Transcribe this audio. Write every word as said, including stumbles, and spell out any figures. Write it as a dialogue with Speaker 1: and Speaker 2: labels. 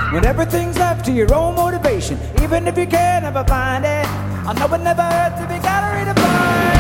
Speaker 1: When everything's left to your own motivation, even if you can't ever find it, I know it never hurts if you gotta redefine.